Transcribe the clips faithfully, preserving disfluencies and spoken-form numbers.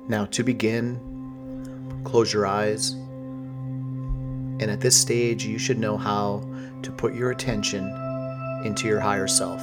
Now, to begin, close your eyes. And at this stage, you should know how to put your attention into your higher self.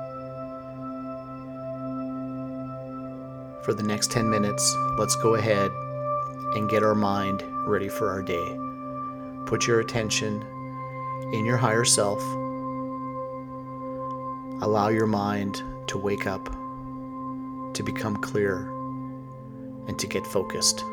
For the next ten minutes, let's go ahead and get our mind ready for our day. Put your attention in your higher self. Allow your mind to wake up, to become clear, and to get focused.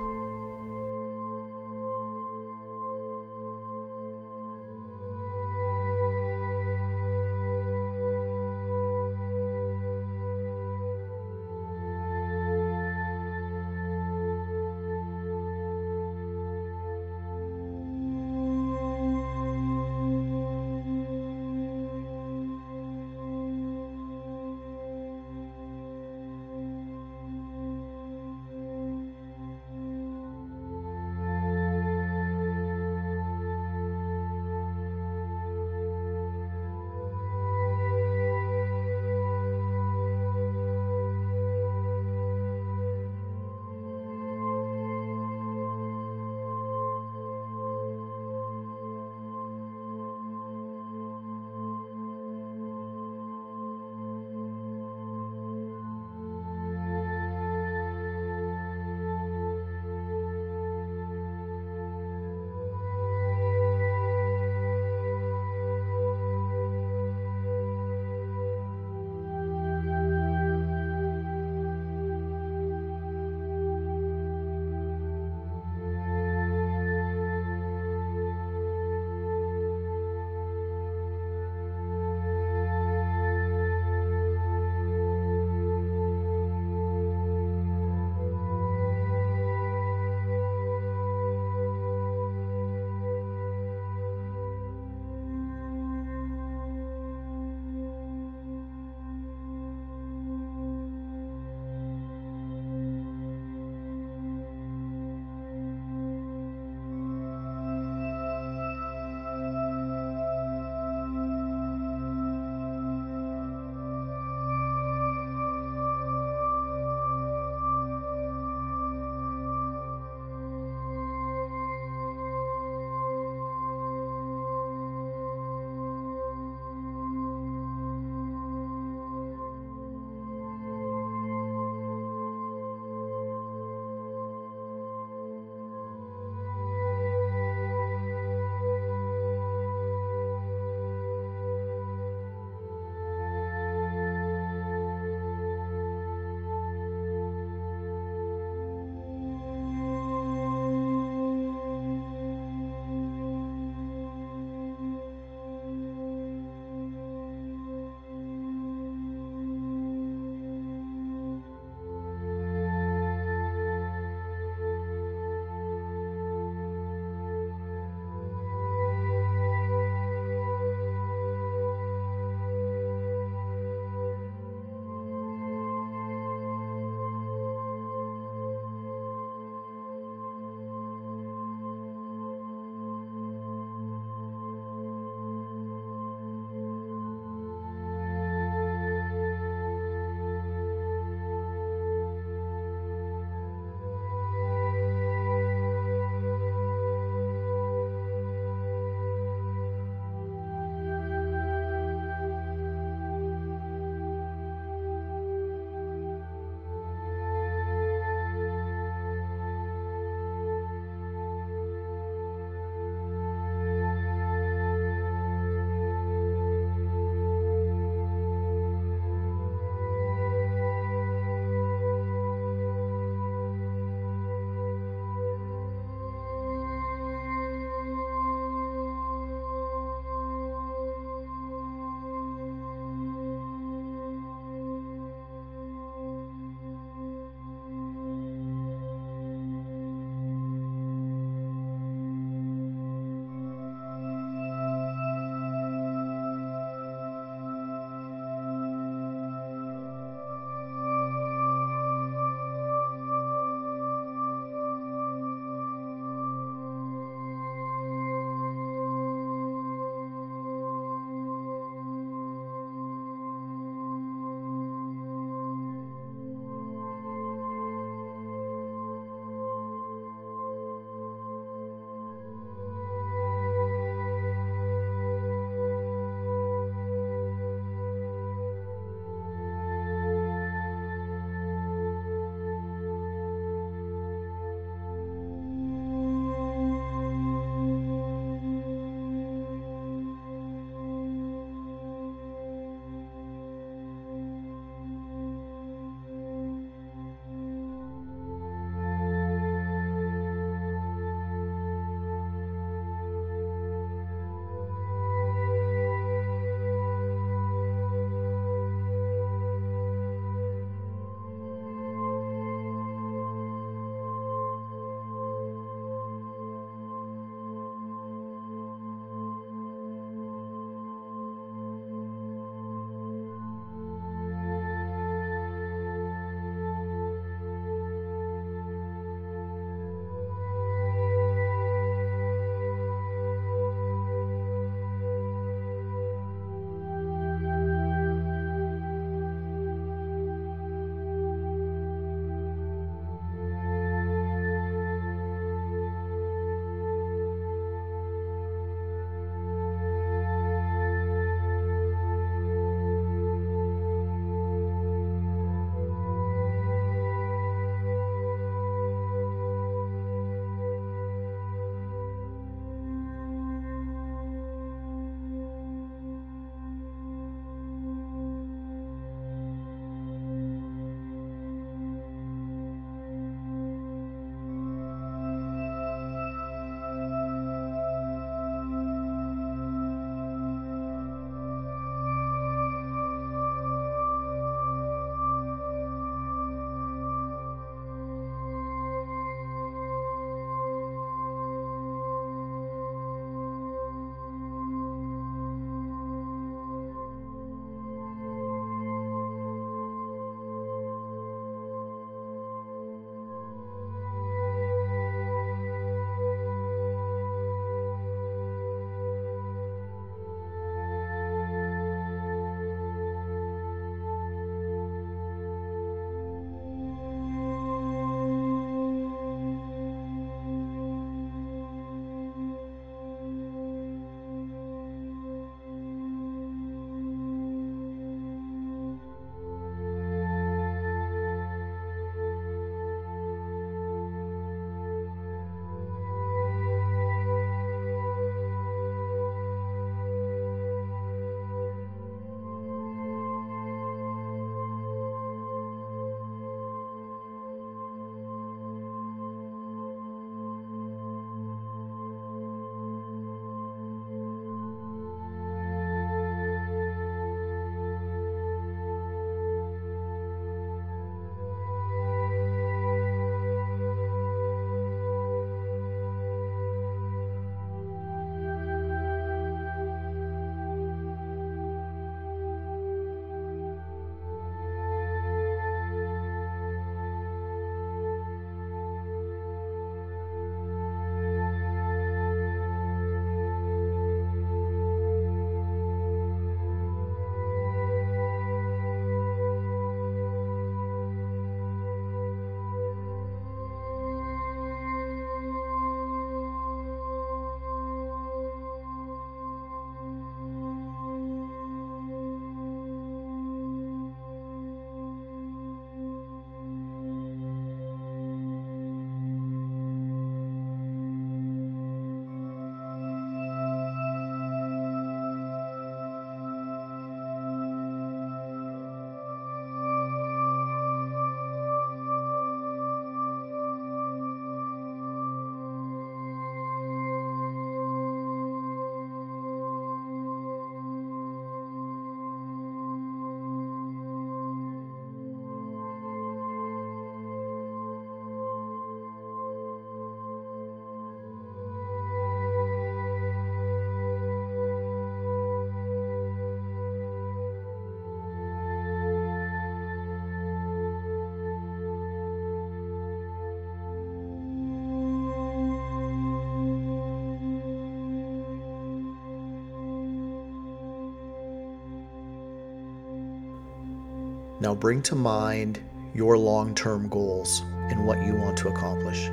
Now bring to mind your long-term goals and what you want to accomplish.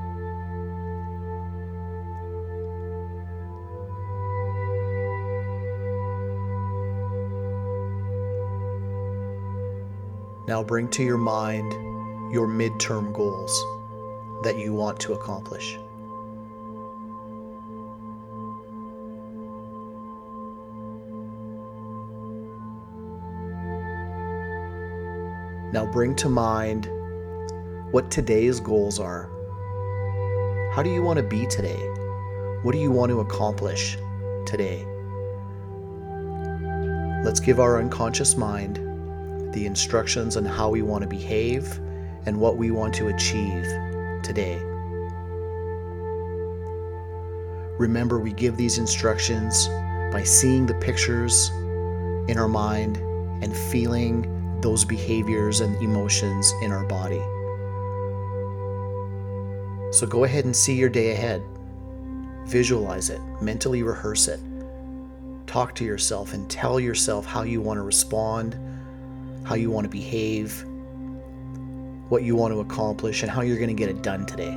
Now bring to your mind your midterm goals that you want to accomplish. Now bring to mind what today's goals are. How do you want to be today? What do you want to accomplish today? Let's give our unconscious mind the instructions on how we want to behave and what we want to achieve today. Remember, we give these instructions by seeing the pictures in our mind and feeling those behaviors and emotions in our body. So go ahead and see your day ahead. Visualize it, mentally rehearse it. Talk to yourself and tell yourself how you want to respond, how you want to behave, what you want to accomplish, and how you're going to get it done today.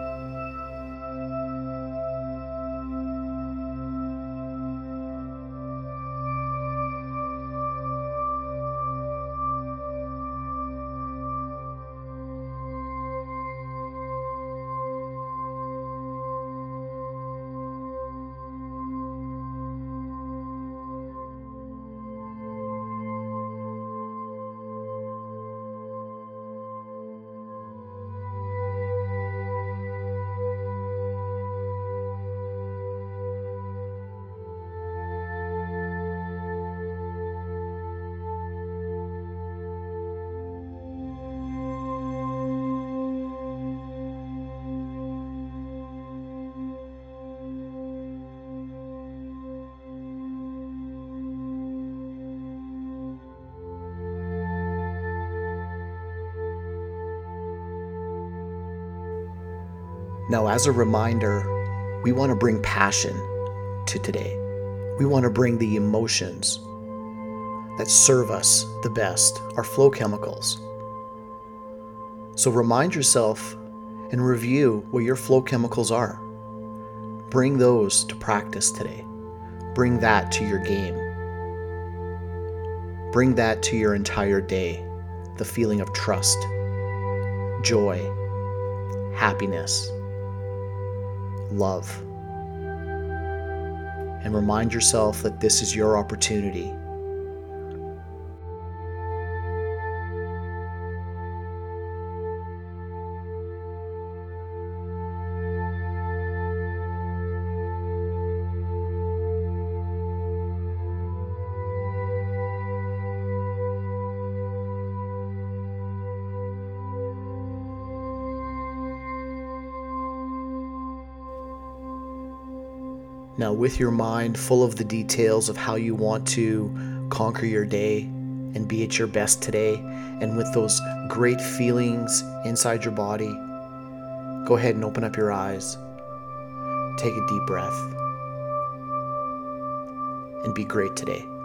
Now, as a reminder, we want to bring passion to today. We want to bring the emotions that serve us the best, our flow chemicals. So remind yourself and review what your flow chemicals are. Bring those to practice today. Bring that to your game. Bring that to your entire day. The feeling of trust, joy, happiness, love. And remind yourself that this is your opportunity. Now, with your mind full of the details of how you want to conquer your day and be at your best today, and with those great feelings inside your body, go ahead and open up your eyes. Take a deep breath and be great today.